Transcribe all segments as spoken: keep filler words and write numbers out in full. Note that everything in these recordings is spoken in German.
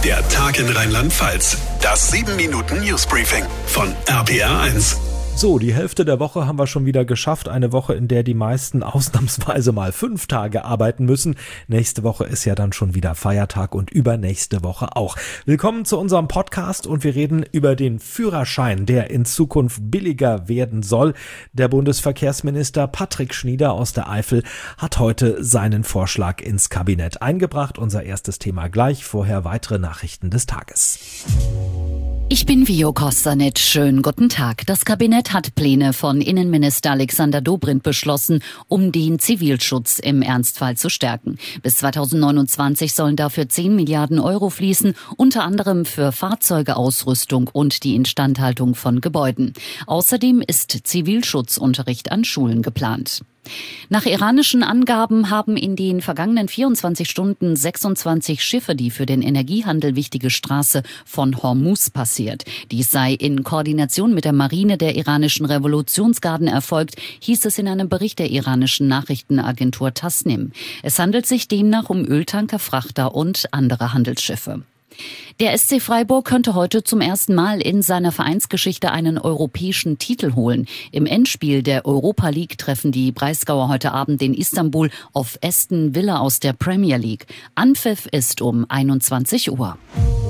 Der Tag in Rheinland-Pfalz. Das sieben Minuten Newsbriefing von R P R eins. So, die Hälfte der Woche haben wir schon wieder geschafft. Eine Woche, in der die meisten ausnahmsweise mal fünf Tage arbeiten müssen. Nächste Woche ist ja dann schon wieder Feiertag und übernächste Woche auch. Willkommen zu unserem Podcast und wir reden über den Führerschein, der in Zukunft billiger werden soll. Der Bundesverkehrsminister Patrick Schnieder aus der Eifel hat heute seinen Vorschlag ins Kabinett eingebracht. Unser erstes Thema gleich, vorher weitere Nachrichten des Tages. Ich bin Vio Kostanic. Schönen guten Tag. Das Kabinett hat Pläne von Innenminister Alexander Dobrindt beschlossen, um den Zivilschutz im Ernstfall zu stärken. Bis zweitausendneunundzwanzig sollen dafür zehn Milliarden Euro fließen, unter anderem für Fahrzeuge, Ausrüstung und die Instandhaltung von Gebäuden. Außerdem ist Zivilschutzunterricht an Schulen geplant. Nach iranischen Angaben haben in den vergangenen vierundzwanzig Stunden sechsundzwanzig Schiffe die für den Energiehandel wichtige Straße von Hormuz passiert. Dies sei in Koordination mit der Marine der iranischen Revolutionsgarden erfolgt, hieß es in einem Bericht der iranischen Nachrichtenagentur Tasnim. Es handelt sich demnach um Öltanker, Frachter und andere Handelsschiffe. Der S C Freiburg könnte heute zum ersten Mal in seiner Vereinsgeschichte einen europäischen Titel holen. Im Endspiel der Europa League treffen die Breisgauer heute Abend in Istanbul auf Aston Villa aus der Premier League. Anpfiff ist um einundzwanzig Uhr.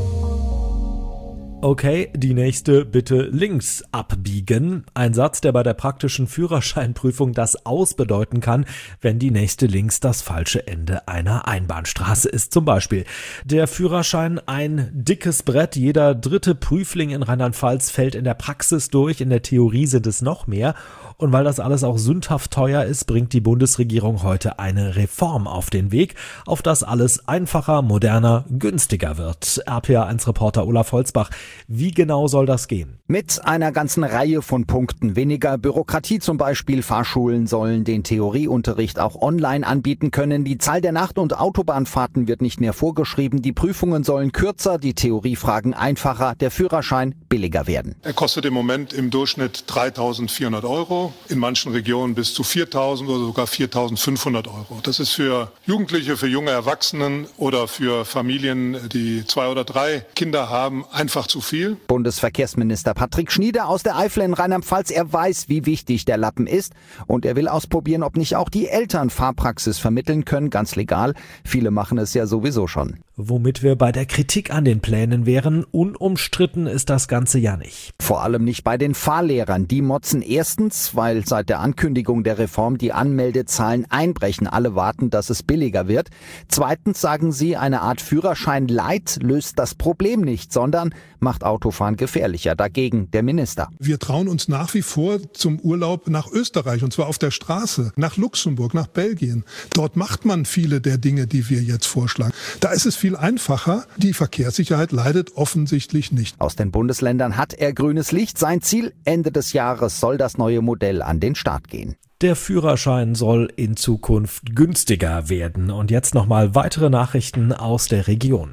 Okay, die nächste bitte links abbiegen. Ein Satz, der bei der praktischen Führerscheinprüfung das Aus bedeuten kann, wenn die nächste links das falsche Ende einer Einbahnstraße ist. Zum Beispiel der Führerschein ein dickes Brett. Jeder dritte Prüfling in Rheinland-Pfalz fällt in der Praxis durch. In der Theorie sind es noch mehr. Und weil das alles auch sündhaft teuer ist, bringt die Bundesregierung heute eine Reform auf den Weg, auf das alles einfacher, moderner, günstiger wird. R P R eins Reporter Olaf Holzbach. Wie genau soll das gehen? Mit einer ganzen Reihe von Punkten. Weniger Bürokratie zum Beispiel. Fahrschulen sollen den Theorieunterricht auch online anbieten können. Die Zahl der Nacht- und Autobahnfahrten wird nicht mehr vorgeschrieben. Die Prüfungen sollen kürzer, die Theoriefragen einfacher, der Führerschein billiger werden. Er kostet im Moment im Durchschnitt dreitausendvierhundert Euro. In manchen Regionen bis zu viertausend oder sogar viertausendfünfhundert Euro. Das ist für Jugendliche, für junge Erwachsenen oder für Familien, die zwei oder drei Kinder haben, einfach zu viel. Bundesverkehrsminister Patrick Schnieder aus der Eifel in Rheinland-Pfalz, er weiß, wie wichtig der Lappen ist und er will ausprobieren, ob nicht auch die Eltern Fahrpraxis vermitteln können, ganz legal. Viele machen es ja sowieso schon. Womit wir bei der Kritik an den Plänen wären, unumstritten ist das Ganze ja nicht. Vor allem nicht bei den Fahrlehrern. Die motzen erstens, weil seit der Ankündigung der Reform die Anmeldezahlen einbrechen. Alle warten, dass es billiger wird. Zweitens sagen sie, eine Art Führerschein Light löst das Problem nicht, sondern macht Autofahren gefährlicher. Dagegen der Minister. Wir trauen uns nach wie vor zum Urlaub nach Österreich und zwar auf der Straße, nach Luxemburg, nach Belgien. Dort macht man viele der Dinge, die wir jetzt vorschlagen. Da ist es viel einfacher. Die Verkehrssicherheit leidet offensichtlich nicht. Aus den Bundesländern hat er grünes Licht. Sein Ziel, Ende des Jahres soll das neue Modell an den Start gehen. Der Führerschein soll in Zukunft günstiger werden. Und jetzt nochmal weitere Nachrichten aus der Region.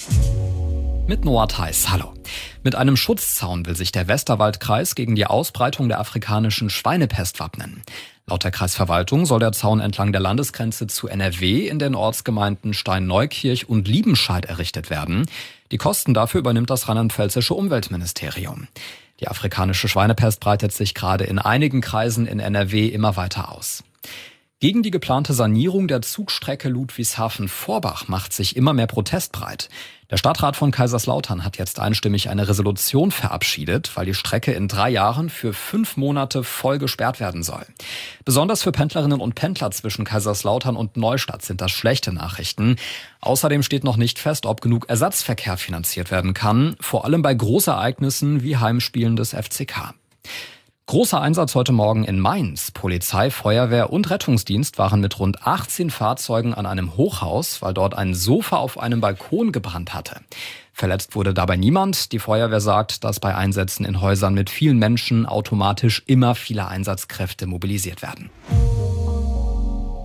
Mit Noah Theis, hallo. Mit einem Schutzzaun will sich der Westerwaldkreis gegen die Ausbreitung der afrikanischen Schweinepest wappnen. Laut der Kreisverwaltung soll der Zaun entlang der Landesgrenze zu N R W in den Ortsgemeinden Steinneukirch und Liebenscheid errichtet werden. Die Kosten dafür übernimmt das rheinland-pfälzische Umweltministerium. Die afrikanische Schweinepest breitet sich gerade in einigen Kreisen in N R W immer weiter aus. Gegen die geplante Sanierung der Zugstrecke Ludwigshafen-Vorbach macht sich immer mehr Protest breit. Der Stadtrat von Kaiserslautern hat jetzt einstimmig eine Resolution verabschiedet, weil die Strecke in drei Jahren für fünf Monate voll gesperrt werden soll. Besonders für Pendlerinnen und Pendler zwischen Kaiserslautern und Neustadt sind das schlechte Nachrichten. Außerdem steht noch nicht fest, ob genug Ersatzverkehr finanziert werden kann, vor allem bei Großereignissen wie Heimspielen des F C K. Großer Einsatz heute Morgen in Mainz. Polizei, Feuerwehr und Rettungsdienst waren mit rund achtzehn Fahrzeugen an einem Hochhaus, weil dort ein Sofa auf einem Balkon gebrannt hatte. Verletzt wurde dabei niemand. Die Feuerwehr sagt, dass bei Einsätzen in Häusern mit vielen Menschen automatisch immer viele Einsatzkräfte mobilisiert werden.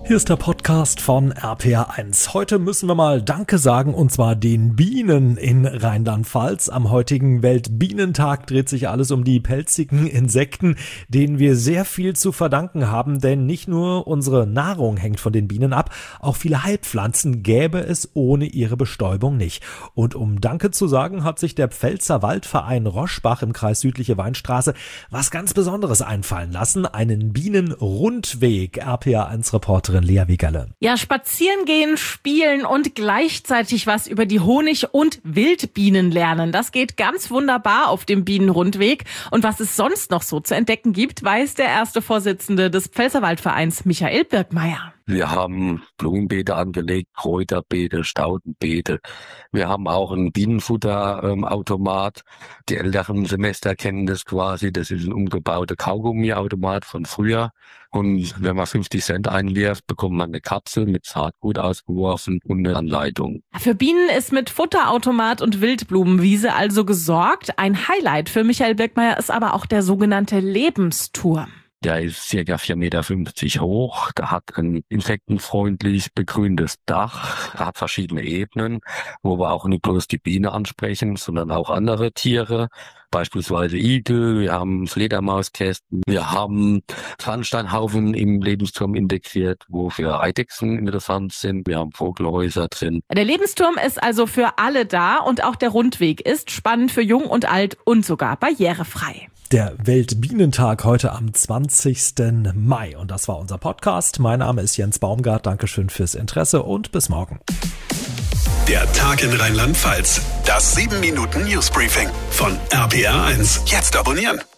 Hier ist der Podcast von R P R eins. Heute müssen wir mal Danke sagen, und zwar den Bienen in Rheinland-Pfalz. Am heutigen Weltbienentag dreht sich alles um die pelzigen Insekten, denen wir sehr viel zu verdanken haben, denn nicht nur unsere Nahrung hängt von den Bienen ab, auch viele Heilpflanzen gäbe es ohne ihre Bestäubung nicht. Und um Danke zu sagen, hat sich der Pfälzer Waldverein Roschbach im Kreis Südliche Weinstraße was ganz Besonderes einfallen lassen, einen Bienenrundweg. R P R eins Reporterin Lea Wigerle. Ja, spazieren gehen, spielen und gleichzeitig was über die Honig- und Wildbienen lernen. Das geht ganz wunderbar auf dem Bienenrundweg. Und was es sonst noch so zu entdecken gibt, weiß der erste Vorsitzende des Pfälzerwaldvereins, Michael Birkmeier. Wir haben Blumenbeete angelegt, Kräuterbeete, Staudenbeete. Wir haben auch einen Bienenfutterautomat. Die älteren Semester kennen das quasi. Das ist ein umgebauter Kaugummiautomat von früher. Und wenn man fünfzig Cent einwirft, bekommt man eine Kapsel mit Saatgut ausgeworfen und eine Anleitung. Für Bienen ist mit Futterautomat und Wildblumenwiese also gesorgt. Ein Highlight für Michael Birkmeier ist aber auch der sogenannte Lebensturm. Der ist circa vier Meter fünfzig hoch, der hat ein insektenfreundlich begrüntes Dach, er hat verschiedene Ebenen, wo wir auch nicht bloß die Biene ansprechen, sondern auch andere Tiere, beispielsweise Igel, wir haben Fledermauskästen, wir haben Sandsteinhaufen im Lebensturm integriert, wo für Eidechsen interessant sind, wir haben Vogelhäuser drin. Der Lebensturm ist also für alle da und auch der Rundweg ist spannend für Jung und Alt und sogar barrierefrei. Der Weltbienentag heute am zwanzigsten Mai. Und das war unser Podcast. Mein Name ist Jens Baumgart. Dankeschön fürs Interesse und bis morgen. Der Tag in Rheinland-Pfalz. Das sieben Minuten Newsbriefing von R P R eins. Jetzt abonnieren.